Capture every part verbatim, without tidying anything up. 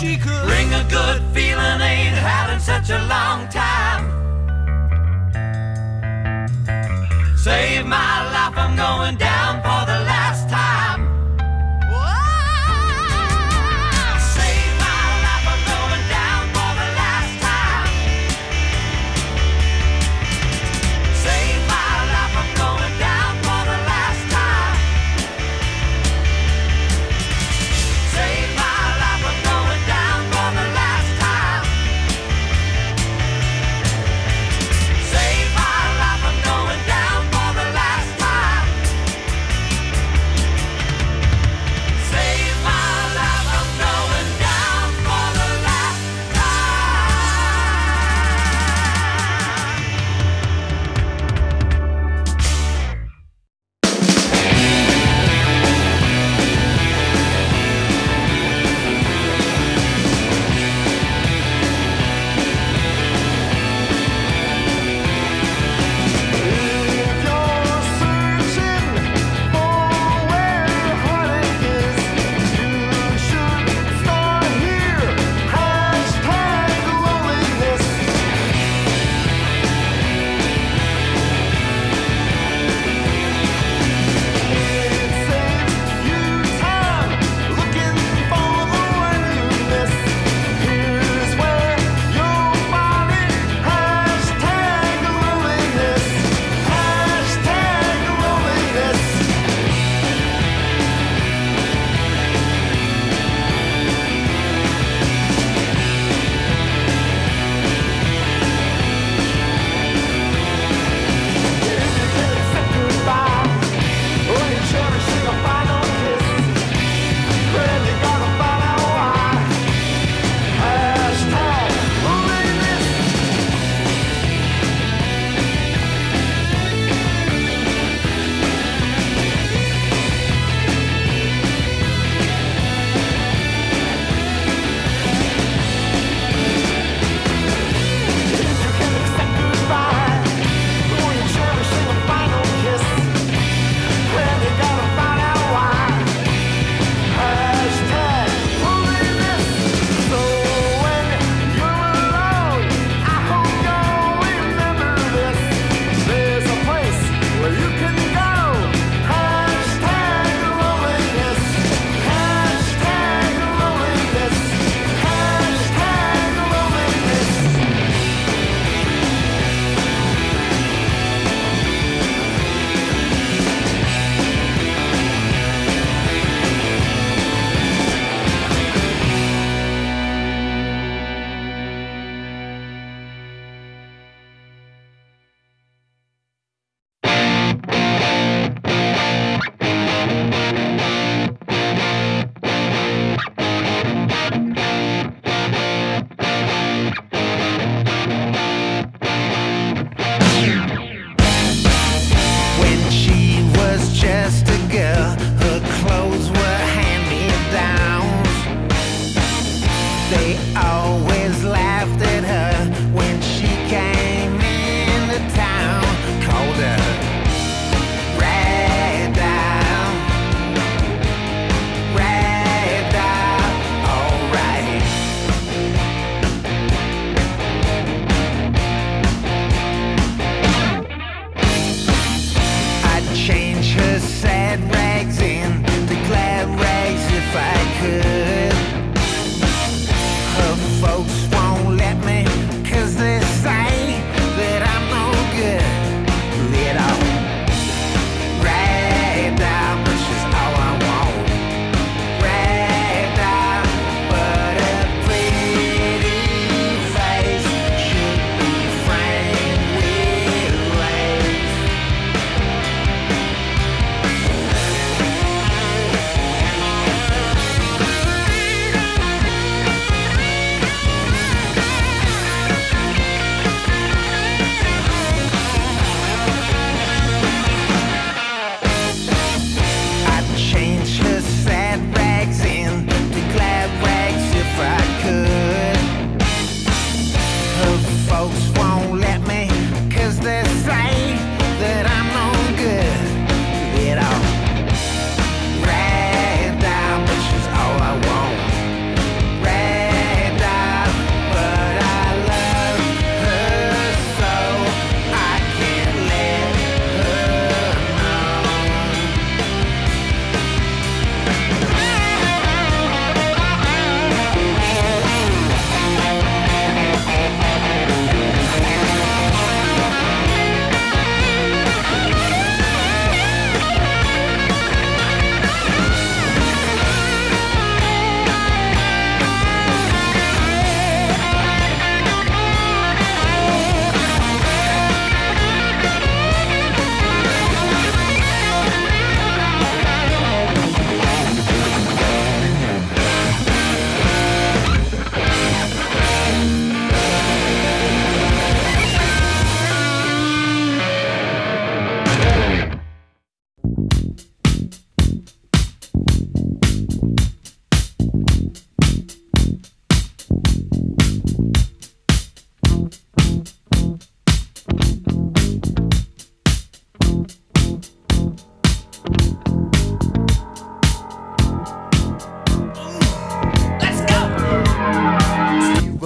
she could bring a good feeling ain't had in such a long time. Save my life, I'm going down for the last time. Save my life, I'm going down for the last time. Save my life, I'm going down for the last time. Save my life, I'm going down for the last time. Save my life, I'm going down for the last time. Save my life, I'm going down for the last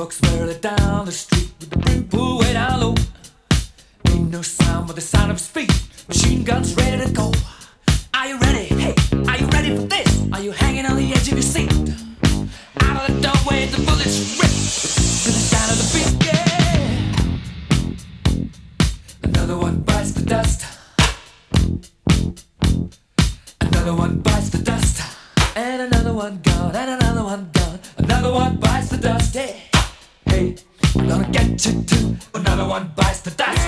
folks barely down the street with the brim pulled way down low. Ain't no sound but the sound of his feet. Machine guns ready to go. Are you ready? Hey, are you ready for this? Are you hanging on the edge of your seat? Out of the doorway, the bullets rip to the sound of the beat. Yeah. Another one bites the dust. Another one bites the dust. And another one gone. And another one gone. Another one bites the dust. Hey, hey, I'm gonna get you too. Another one bites the dust.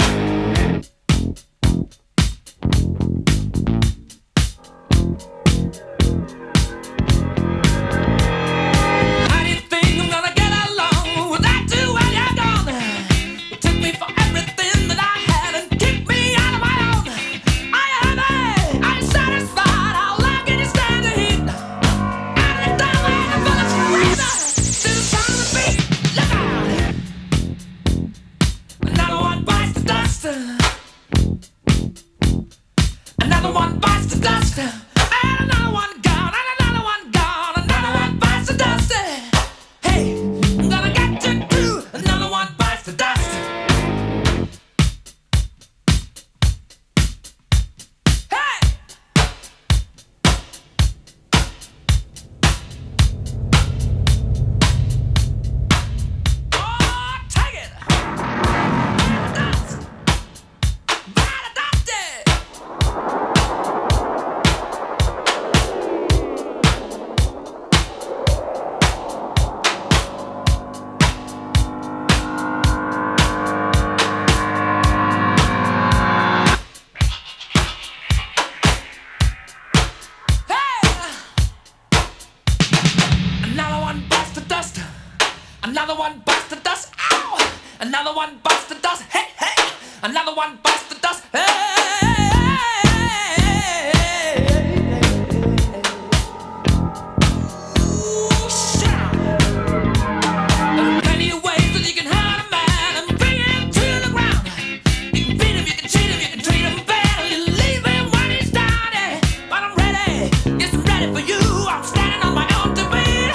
Another one bites the dust, and another one gone, and another one gone, another one bites the dust. Hey, I'm gonna get you too. Another one bites the dust. Hey! Oh, take it! Dust! Bite the dust! Another one bites the dust. Ow! Another one bites the dust. Hey, hey! Another one bites the dust. Hey! Ooh, shit! There are plenty of ways that you can hurt a man and bring him to the ground. You can beat him, you can cheat him, you can treat him bad, and you leave him when he's down. Yeah. But I'm ready, yes, I'm ready for you. I'm standing on my own to beat.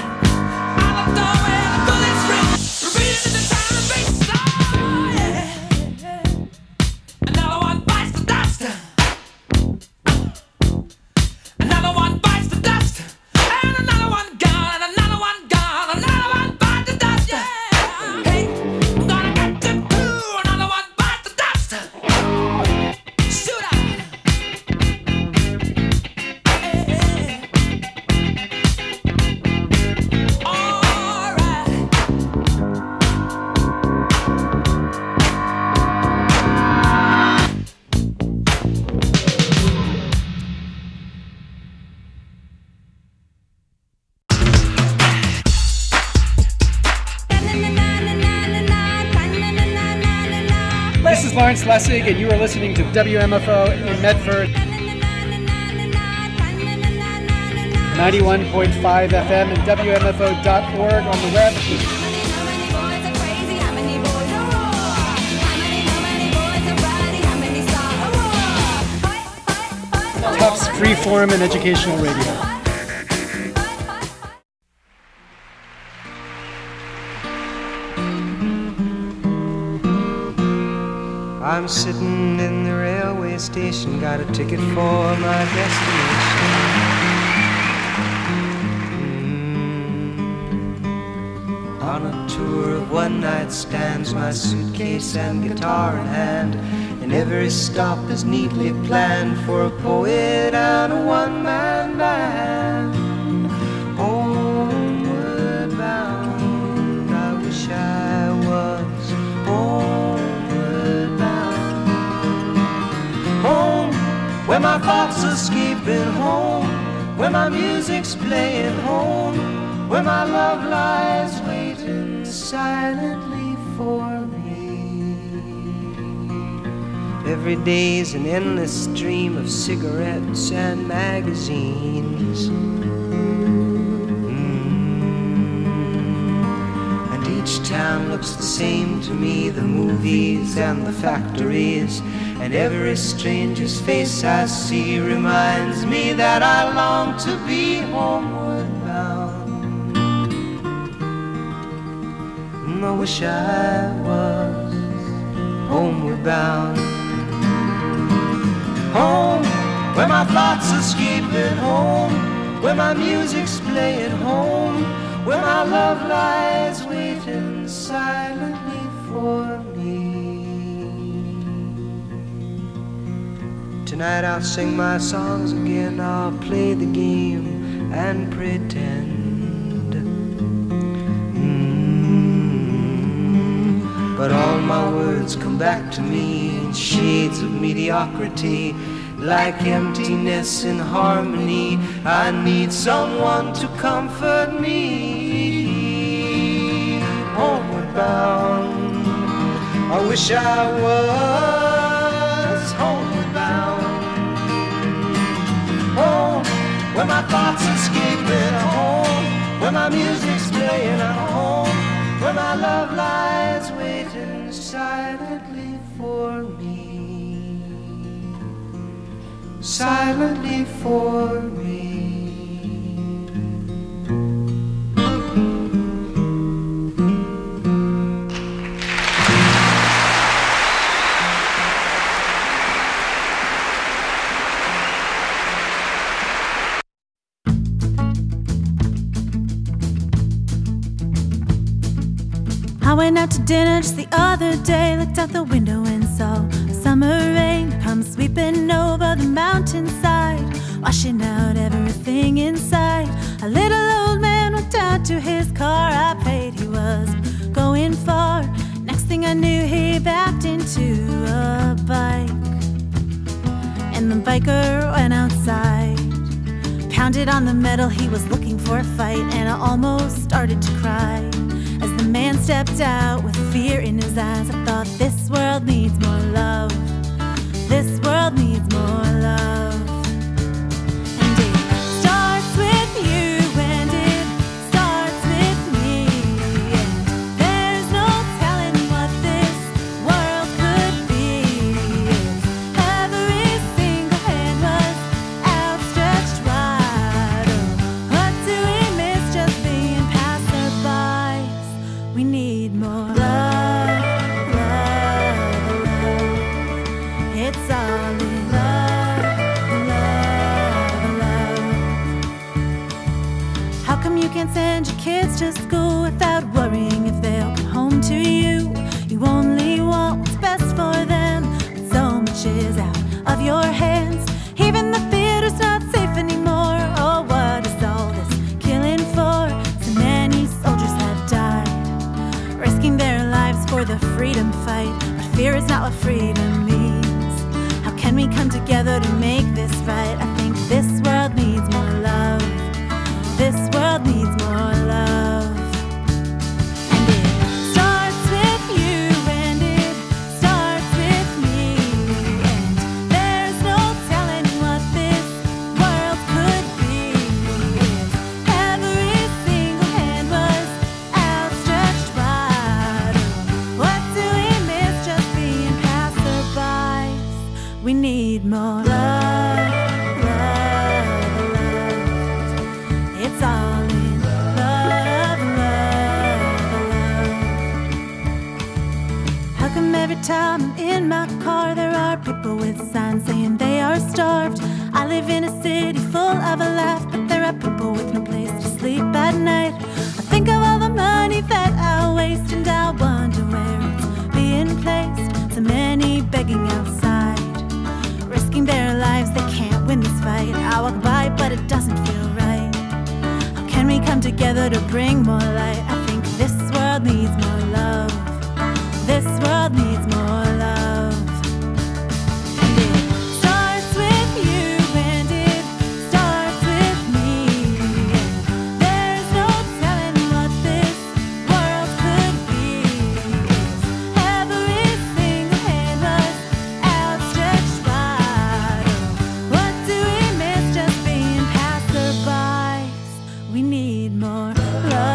This is Lawrence Lessig, and you are listening to W M F O in Medford, ninety-one point five F M and W M F O dot org on the web. Tufts Freeform and Educational Radio. I'm sitting in the railway station, got a ticket for my destination. Mm. On a tour of one-night stands, my suitcase and guitar in hand, and every stop is neatly planned for a poet and a one-man band. Homeward bound, I wish I was homeward bound. Home, where my thoughts are escaping, home, where my music's playing, home, where my love lies waiting silently for me. Every day's an endless stream of cigarettes and magazines. Mm. And each town looks the same to me, the movies and the factories. And every stranger's face I see reminds me that I long to be homeward bound. wish I was homeward bound. Home, where my thoughts escaping, home, where my music's playing, home, where my love lies waiting silently for me. Tonight I'll sing my songs again, I'll play the game and pretend. Mm-hmm. But all my words come back to me in shades of mediocrity, like emptiness in harmony. I need someone to comfort me. Homeward bound, I wish I was homeward bound. Home, where my thoughts escaping, home, where my music's playing, home, where my love lies waiting silently for me. Silently for me. I went out to dinner just the other day, looked out the window and saw a summer rain come sweeping over the mountainside, washing out everything inside. A little old man went out to his car, I prayed he was going far. Next thing I knew, he backed into a bike, and the biker went outside, pounded on the metal, he was looking for a fight, and I almost started to cry. As the man stepped out with fear in his eyes, I thought, this world needs more love. This world needs more love. And it starts with you, and it starts with me. And there's no telling what this world could be. If every single hand was outstretched wide, oh, what do we miss just being passerbys? We need more love, love, love. It's all in love, love, love. How come you can't send your kids to school without worrying if they'll come home to you? You only want what's best for them, but so much is out of your hands. Even the theater's not safe anymore. Oh, what is all this killing for? So many soldiers have died, risking their lives for the freedom fight. But fear is not what freedom means. How can we come together to make this right? I think this world needs more love. This world needs more love. And it starts with you, and it starts with me. And there's no telling what this world could be. If every single hand was outstretched wide, oh, what do we miss just being passerbys? We need more love, love, love. It's all in love, love, love. How come every time I'm in my car there are people with signs saying they are starved? I live in a city full of a laugh, but there are people with no place to sleep at night. I think of all the money that I waste, and I wonder where it's being placed. So many begging outside, risking their lives, they can't win this fight. I walk by, but it doesn't feel right. How can we come together to bring more light? I think this world needs more love. This world needs more love. And it starts with you, and it starts with me. And there's no telling what this world could be. If every single hand was outstretched wide, oh, what do we miss just being passerbys? We need more love,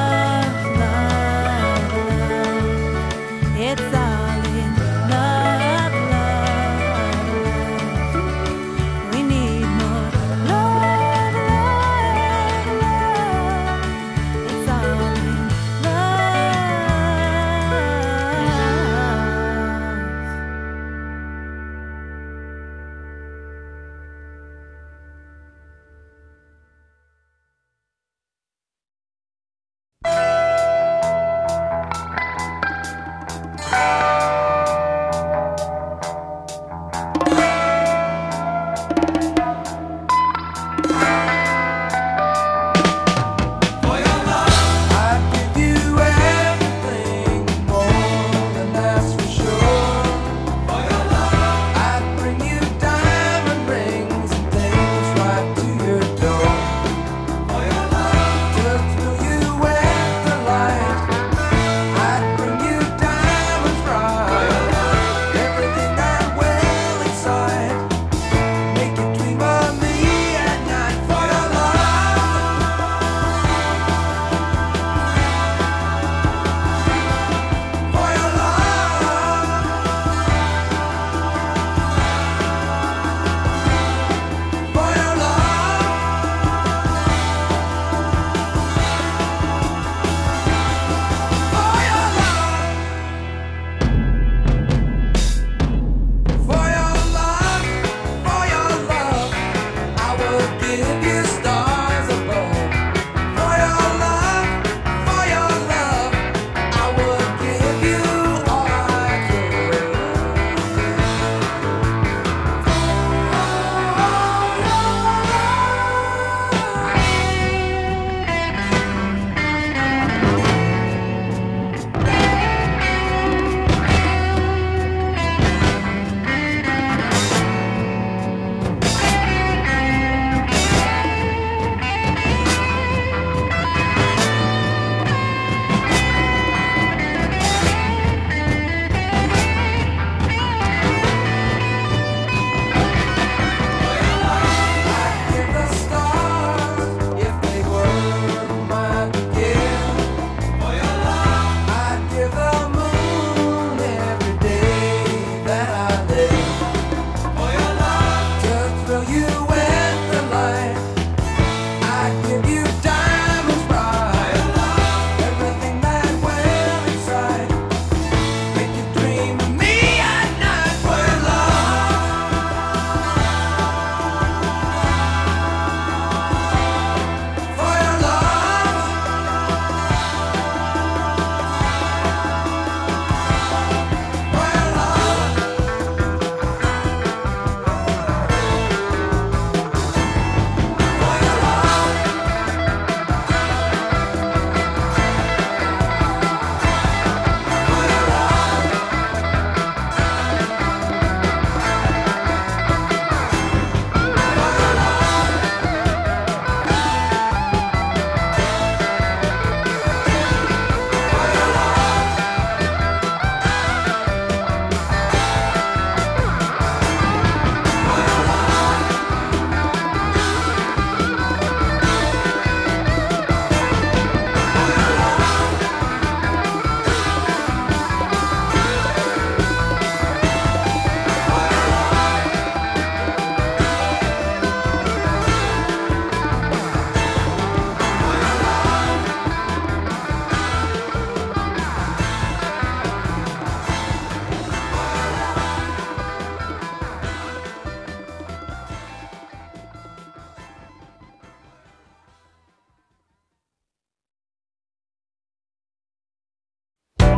love, love. It's all in love, love, love. We need more love, love, love. It's all in love,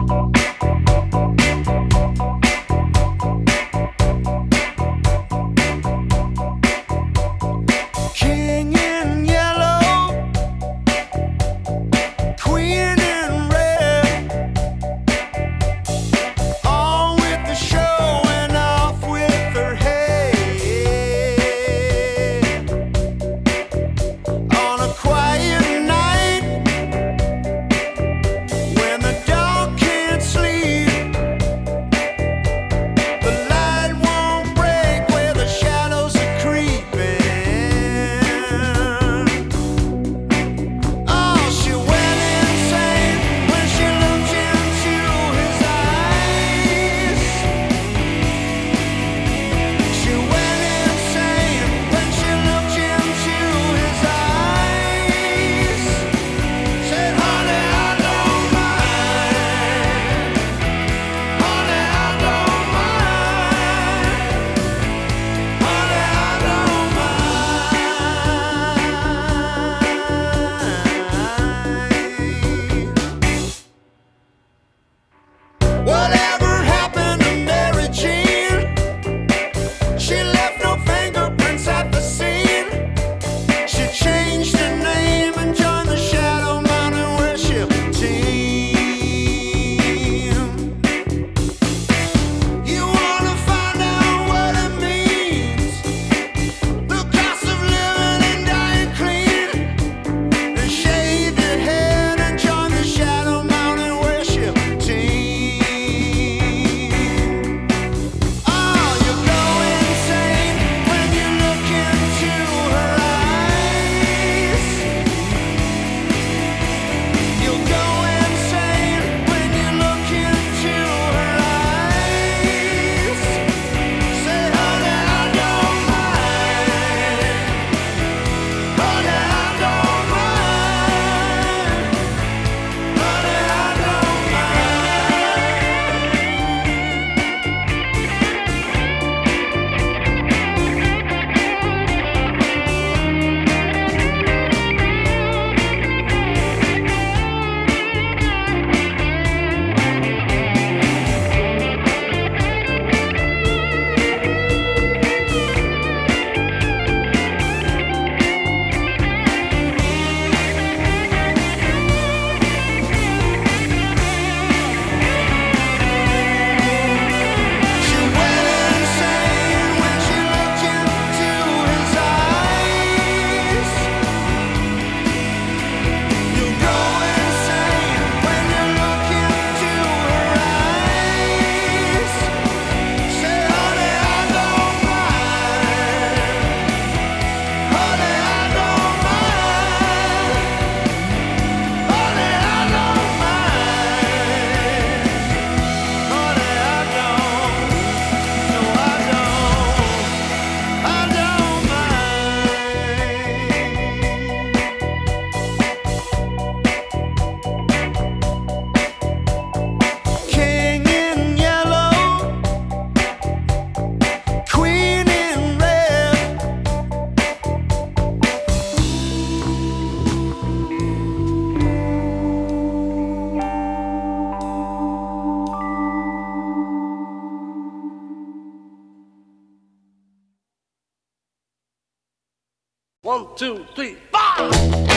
One, two, three, four!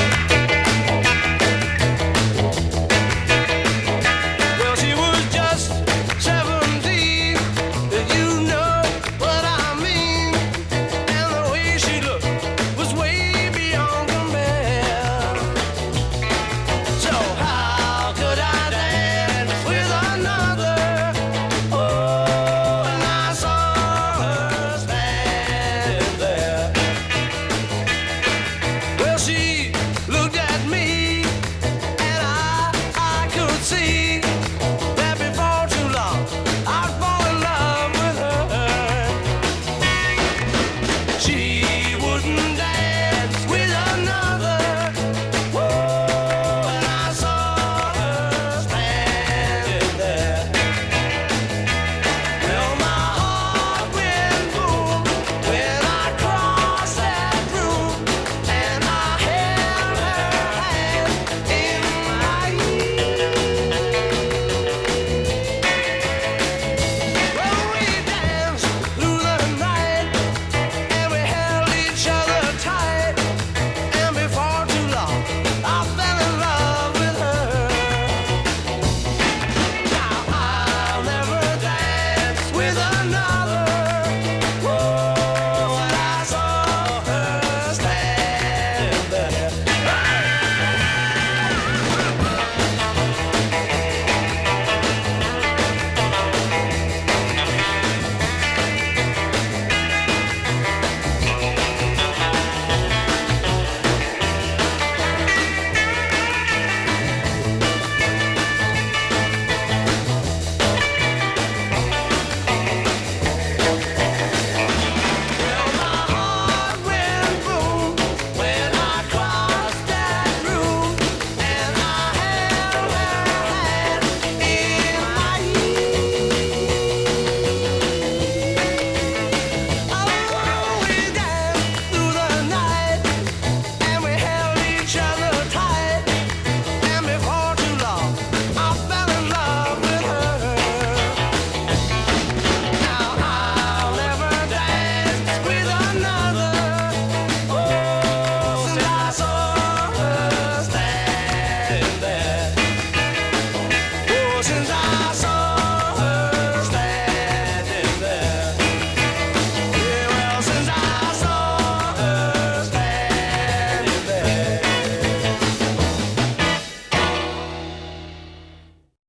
Well, she was just seventeen, you know what I mean. And the way she looked was way beyond compare. So how could I dance with another? Oh, and I saw her stand there.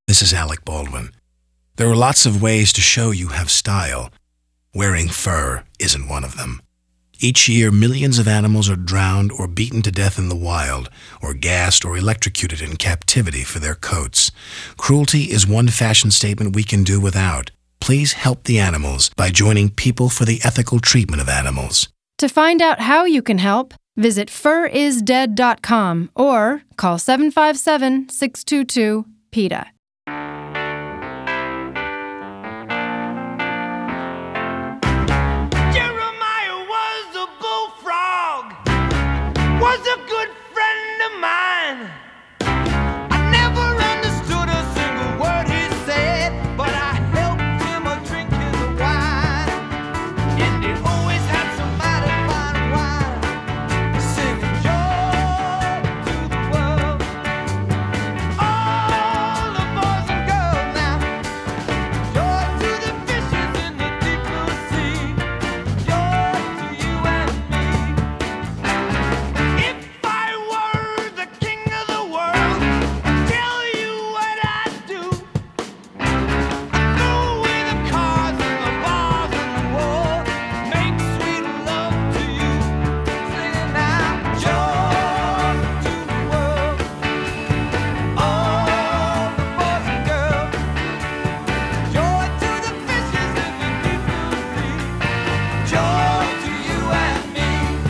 This is Alec Baldwin. There are lots of ways to show you have style. Wearing fur isn't one of them. Each year, millions of animals are drowned or beaten to death in the wild, or gassed or electrocuted in captivity for their coats. Cruelty is one fashion statement we can do without. Please help the animals by joining People for the Ethical Treatment of Animals. To find out how you can help, visit fur is dead dot com or call seven five seven, six two two, PETA. Jeremiah was a bullfrog, was a good friend of mine. I never understood a single word he said, but I helped him a drink his wine. And he always had some mighty fine wine, singing joy to the world. All the boys and girls now, joy to the fishes in the deep blue sea, joy to you and me. If I were the king of the world, I'd tell you what I'd do. I'd throw away the cars and the bars and the war, make sweet love to you, singing now, joy to the world. All the boys and girls, joy to the fishes in the deep blue sea, joy to you and me.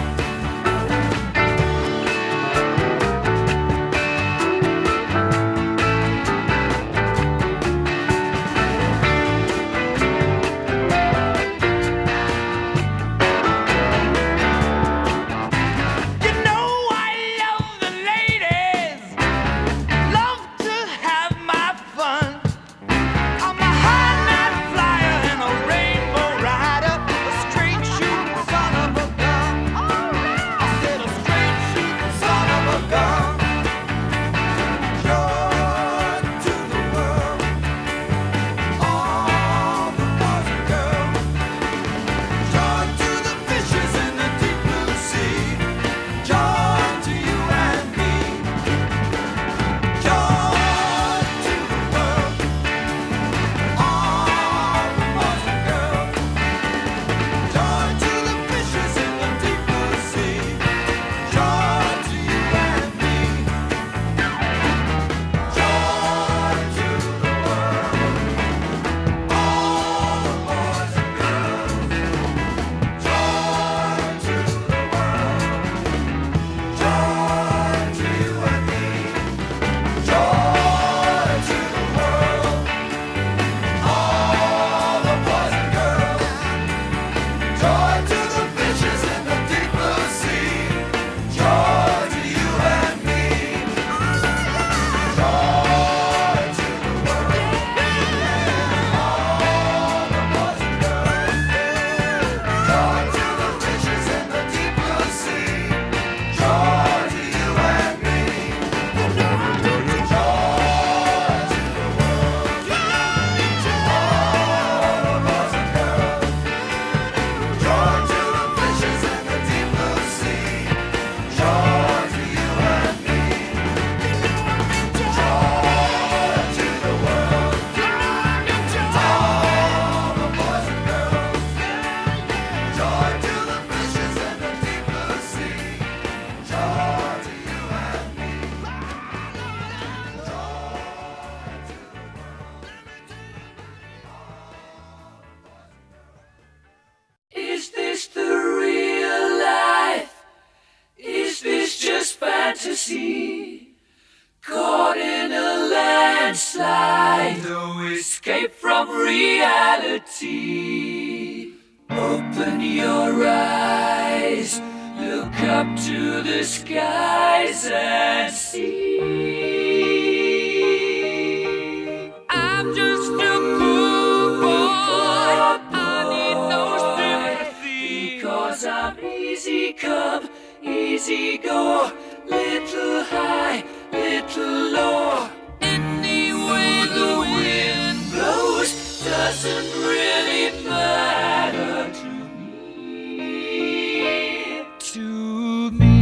You know I love the ladies, love to have my fun. I'm a high night flyer and a rainbow rider, a straight shooting son of a gun. I said a straight shooting son of a gun. Joy to the world, all the boys and girls. Joy to the fishes in the deep blue sea. Joy to you and me. Joy to the world, all the boys and girls. Joy to the fishes in the deep blue sea. Joy to you and me. Joy to the world, all the boys and girls. Joy to the world, joy to you and me. Joy to the world, all the boys and girls. Joy to the fishes in the deep blue sea. Joy to you and me. Joy to the world, all the boys and girls. Joy to the fishes in the deep blue sea. Joy to you and me. Is this the real life? Is this just fantasy? Caught in a landslide, no escape from reality. Open your eyes, look up to the skies and see. I'm just a poor boy, I need no sympathy, because I'm easy come, easy go, little high, little low. Any way the wind blows doesn't really matter to me, to me.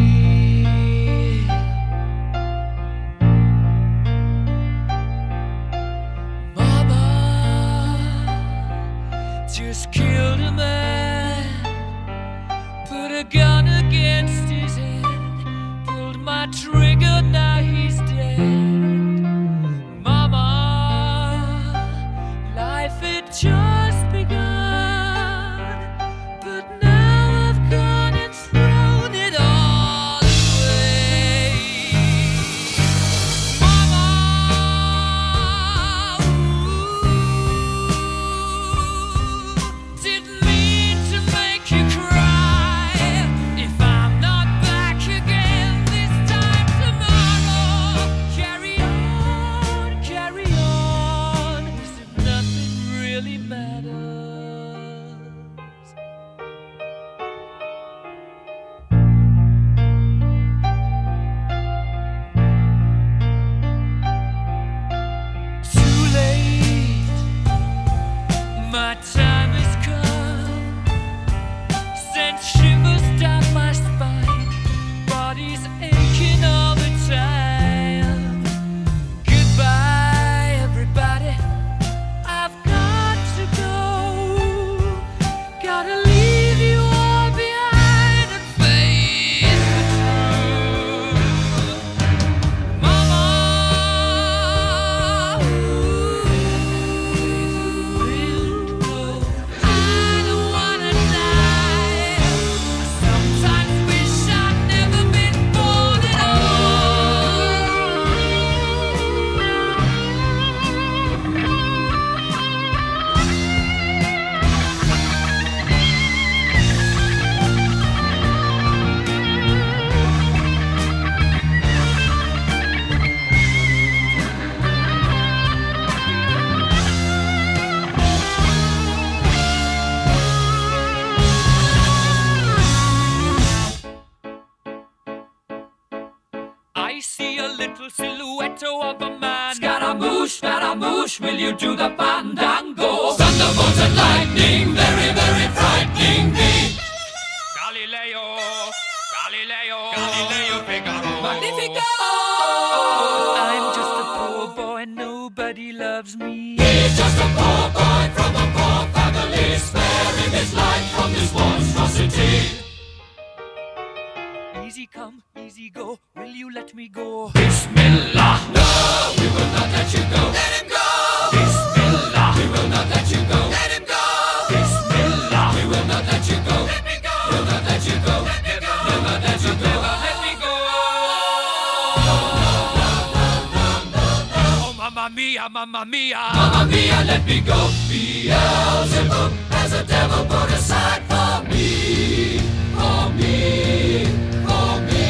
silhouette of a man. Scaramouche, Scaramouche, will you do the fandango? Thunderbolts and lightning, very, very frightening me. Galileo, Galileo, Galileo Figaro. Magnifico! I'm just a poor boy, nobody loves me. He's just a poor boy from a poor family, sparing his life from this monstrosity. Easy come, easy go, will you let me go? Bismillah! No, we will not let you go. Let him go! Bismillah! We will not let you go. Let him go! Bismillah! We will not let you go. Let me go! We'll not let you go. Let me go! We'll not let you go. Let me go! No, no, no, no, no, no, no. Oh, mamma mia, mamma mia! Mamma mia, let me go. Beelzebub has a devil put aside for me, for me, for me.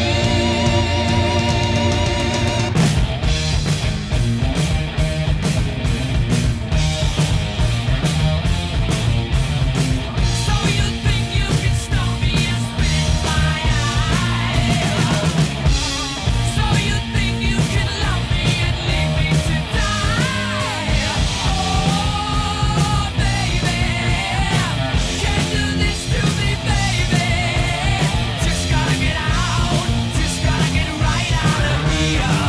So you think you can stop me and spit in my eye? So you think you can love me and leave me to die? Oh, baby, can't do this to me, baby. Just gotta get out, just gotta get right out of here.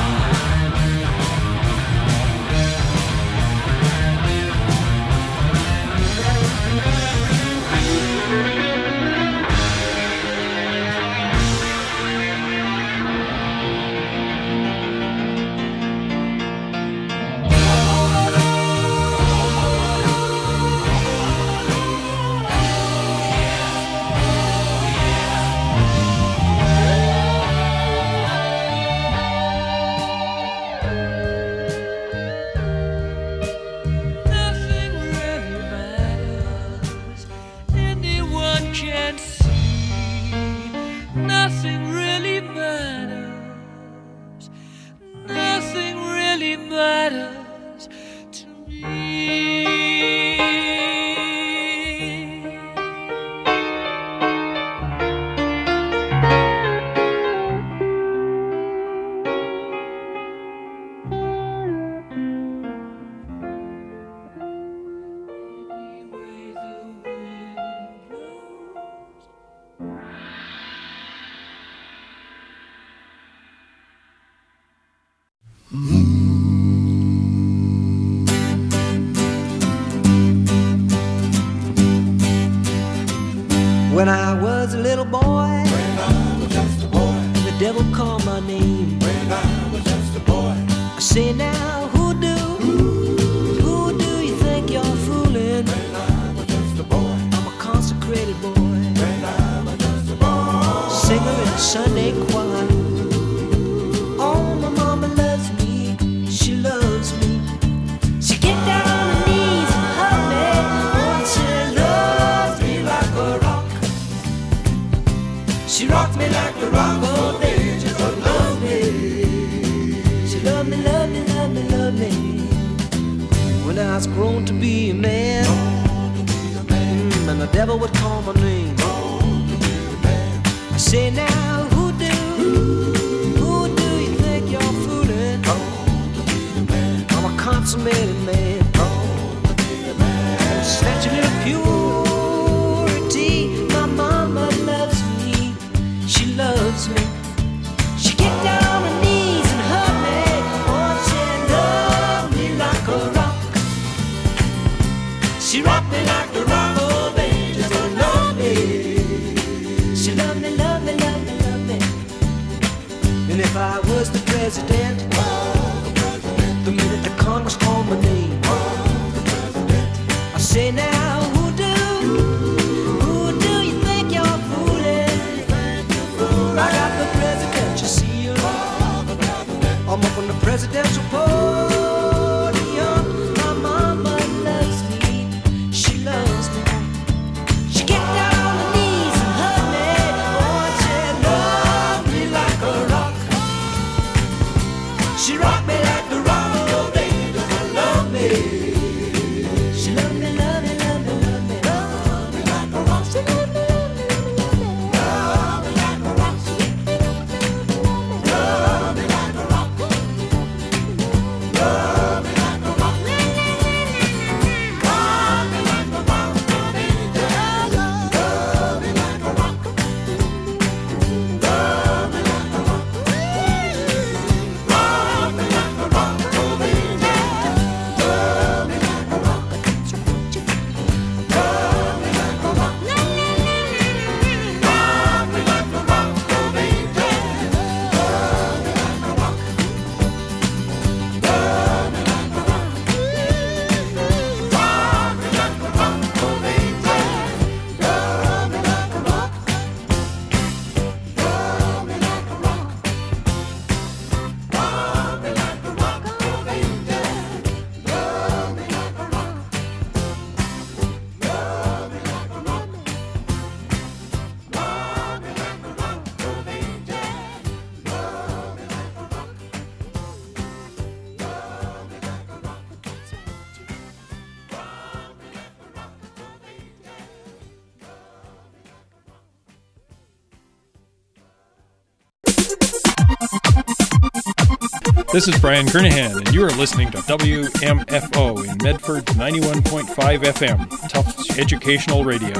Nothing really matters. Anyone can see. Nothing really matters. Nothing really matters to me. Any way the wind blows. When I was a little boy, when I was just a boy, the devil called my name. When I was just a boy, I say now, who do, who do you think you're fooling? When I was just a boy, I'm a consecrated boy. When I was just a boy, singer in the Sunday choir. Oh, my mama loves me, she loves me. She get down on her knees and hug me. Oh, she loves me like a rock. She rocked me like a rock, oh baby, just love me. She loved me, loved me, loved me, loved me. When I was grown to be a man, mm, and the devil would call my name. I say now, who do, who do you think you're fooling? I'm a consummated man. Snatch a little purity. My mama loves me, she loves me. She get down on her knees and hug me. Oh, she loved me like a rock. She rocked me like a rock, oh baby, just don't love me. She loved me, loved me, loved me, loved me. And if I was the president, the minute the Congress called my name, I say now, who do, who do you think you're fooling? I got the presidential seal. I'm up on the presidential podium. My mama loves me, she loves me. She get down on her knees and hug me. Oh, she loved me like a rock. She rocked me like a rock, oh baby, does she love me? She loved me, loved me, loved me, loved me, loved me like a rock. She loved me, loved me, loved me, loved me like a rock. Love me like a rock. This is Brian Kernahan, and you are listening to W M F O in Medford ninety-one point five F M, Tufts Educational Radio.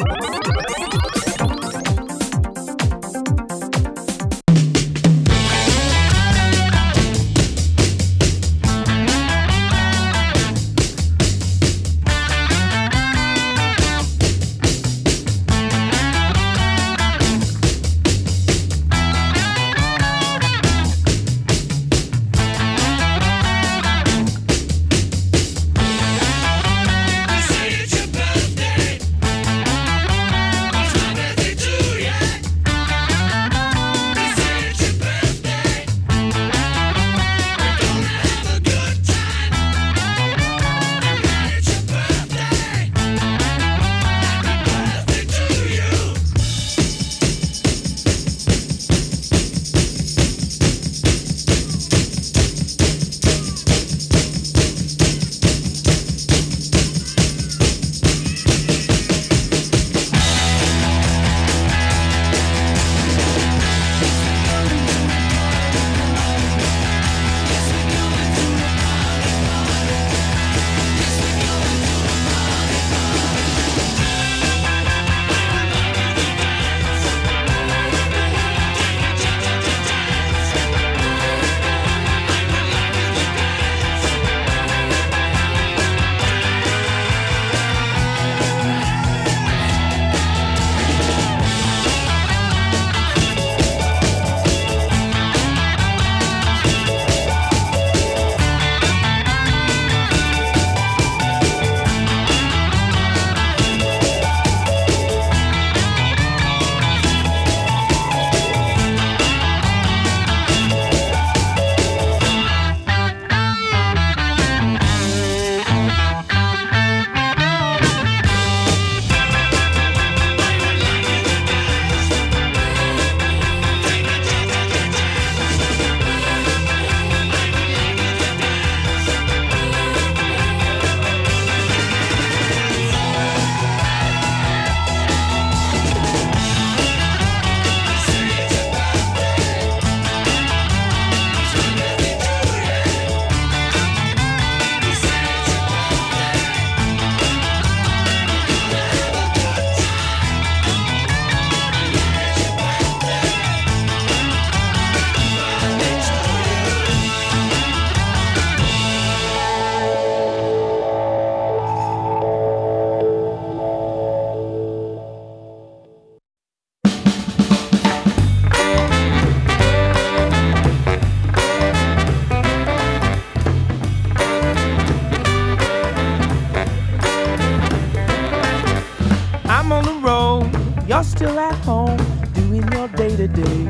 You're still at home, doing your day-to-day.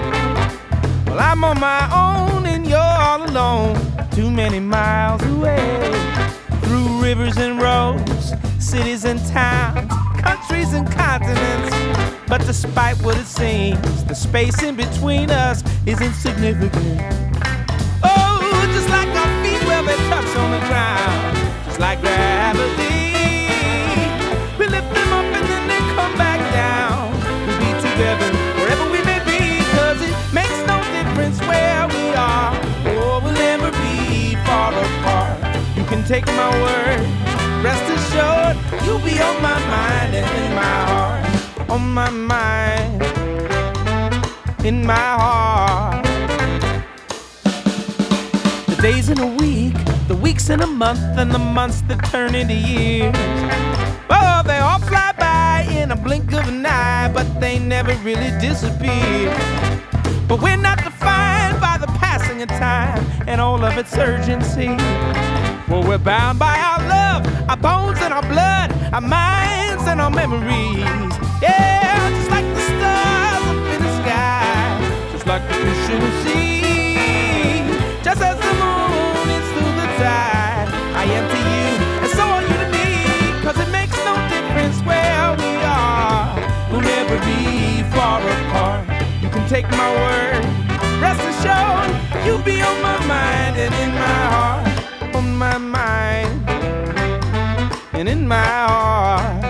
Well, I'm on my own and you're all alone, too many miles away. Through rivers and roads, cities and towns, countries and continents. But despite what it seems, the space in between us is insignificant. Oh, just like our feet, well, they touch on the ground, just like gravity. We lift them up and then they come back down. We'll be together wherever we may be, cause it makes no difference where we are, or we'll never be far apart. You can take my word, rest assured, you'll be on my mind and in my heart. On my mind, in my heart. The days in a week, the weeks in a month, and the months that turn into years. Oh, they all fly by in a blink of an eye, but they never really disappear. But we're not defined by the passing of time and all of its urgency. Well, we're bound by our love, our bones and our blood, our minds and our memories. Yeah, just like the stars up in the sky, just like the fish in the sea. Just as the moon is through the tide, I am to you, and so are you to me. Cause it makes no difference where we are, we'll never be far apart. You can take my word, rest assured, you'll be on my mind and in my heart. On my mind and in my heart.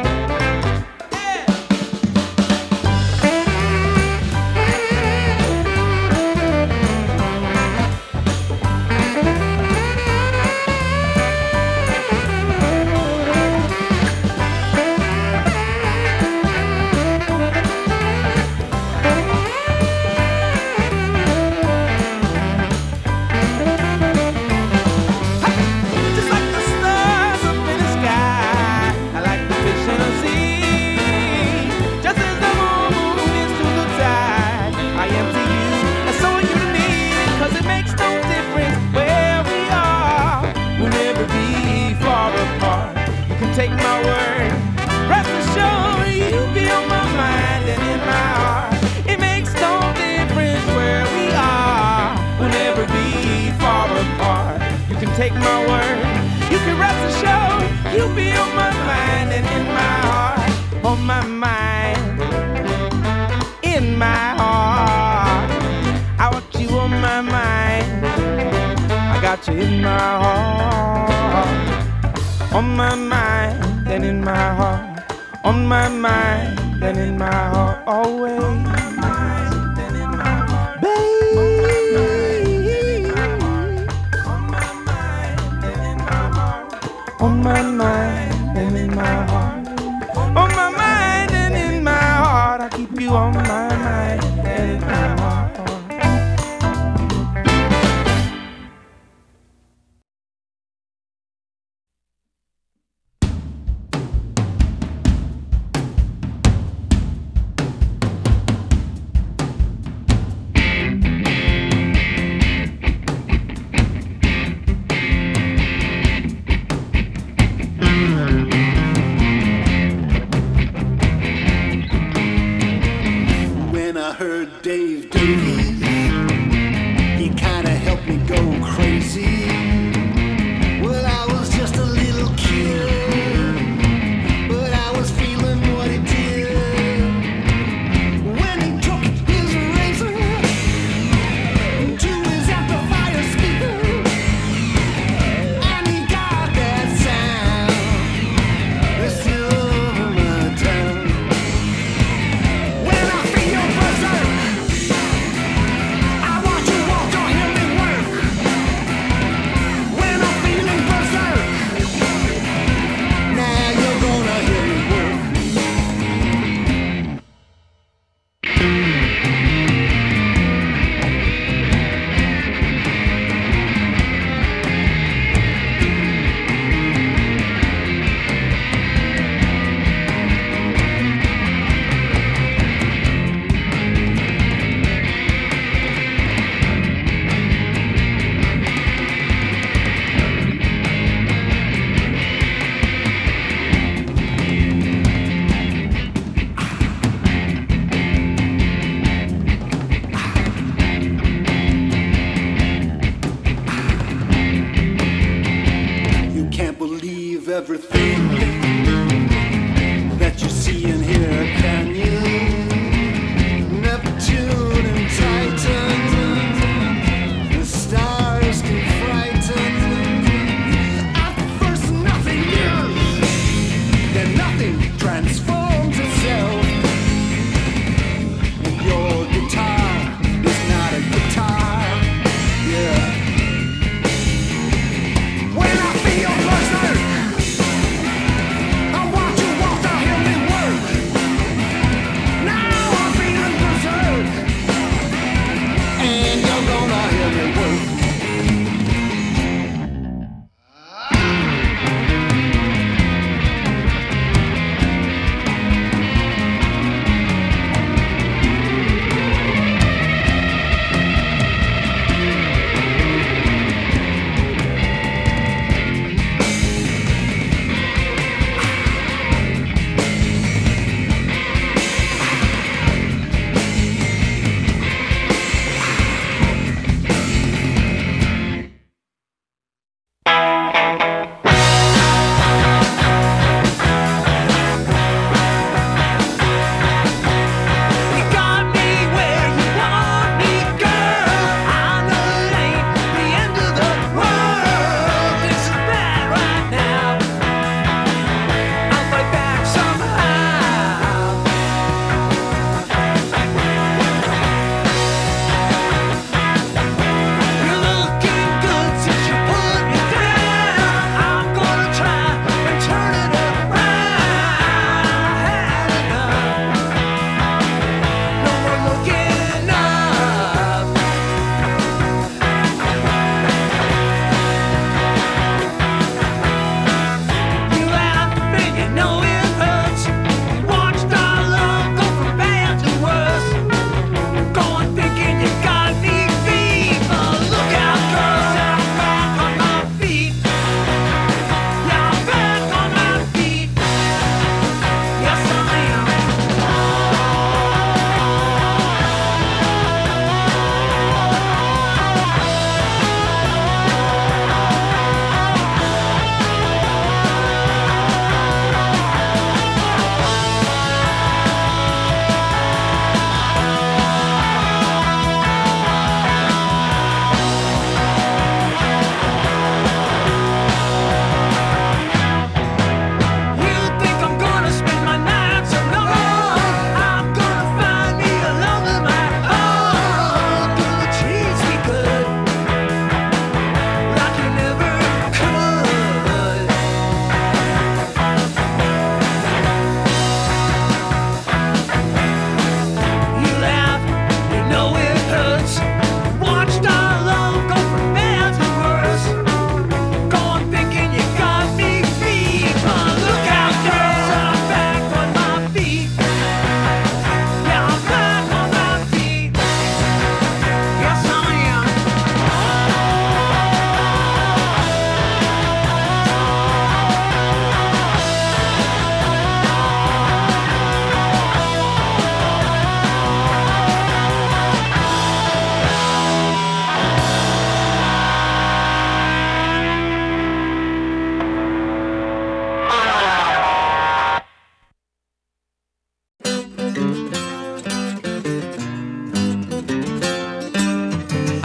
take my word. You can rest assured you'll be on my mind and in my heart. On my mind, in my heart. I want you on my mind. I got you in my heart. On my mind and in my heart. On my mind and in my heart. Always. On my mind and in my heart. On my mind and in my heart. I keep you on my mind and in my heart. Dave Davies, he kinda helped me go crazy. Well, I was just a little kid, but I was feeling what he did. When he took his razor to his amplifier speaker, and he got that sound that's still over my tongue. When I feel your berserk, everything that you see and hear, can you? Neptune and Titan, the stars can frighten. At first nothing new, then nothing transforms itself. And your guitar is not a guitar, yeah. When I feel berserk,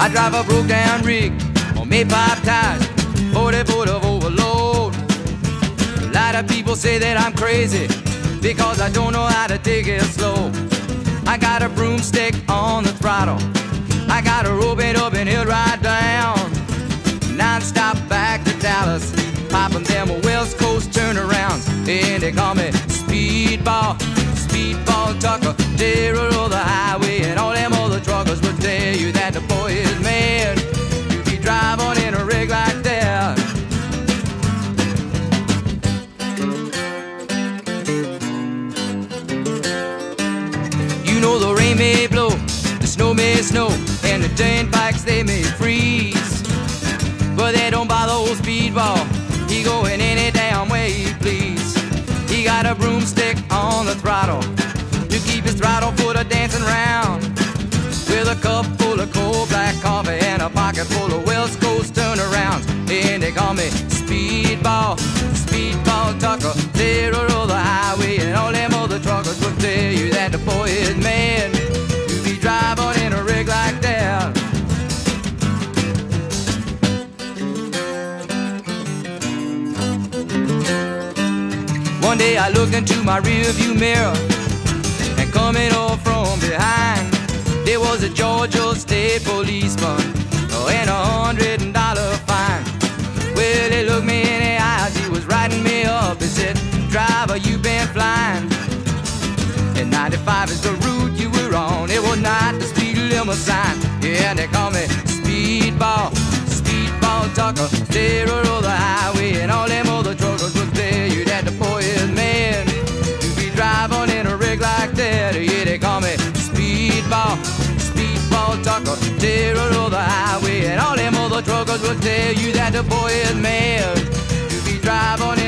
I drive a broke down rig on Maypipe tires, forty foot of overload. A lot of people say that I'm crazy because I don't know how to take it slow. I got a broomstick on the throttle, I got a rope it up and he'll ride down, non-stop back to Dallas, popping them West Coast turnarounds. And they call me Speedball, Speedball Tucker, terror of the highway. And all them other truckers will tell you that the boy is mad to be driving in a rig like that. You know the rain may blow, the snow may snow, and the turnpikes they may freeze, but they don't bother old Speedball. He going any damn way he please. He got a broomstick on the throttle to keep his throttle full of dancing round, with a cup full of cold black coffee and a pocket full of West Coast turnarounds. And they call me Speedball, Speedball Tucker, terror of the highway. And all them other truckers will tell you that the boy is mad to be driving in a rig like that. One day I looked into my rearview mirror, and coming up from behind, there was a Georgia State policeman oh, and a hundred dollar fine. Well, he looked me in the eyes, he was writing me up. He said, "Driver, you been flying, and ninety-five is the route you were on. It was not the speed limit sign." Yeah, they call me Speedball, Speedball Tucker, terror of the highway. And all them other truckers will tell you that the boy is mad to be driving in a rig like that. Yeah, they call me Speedball, Speedball Tucker, terror of the highway. And all them other truckers will tell you that the boy is mad to be driving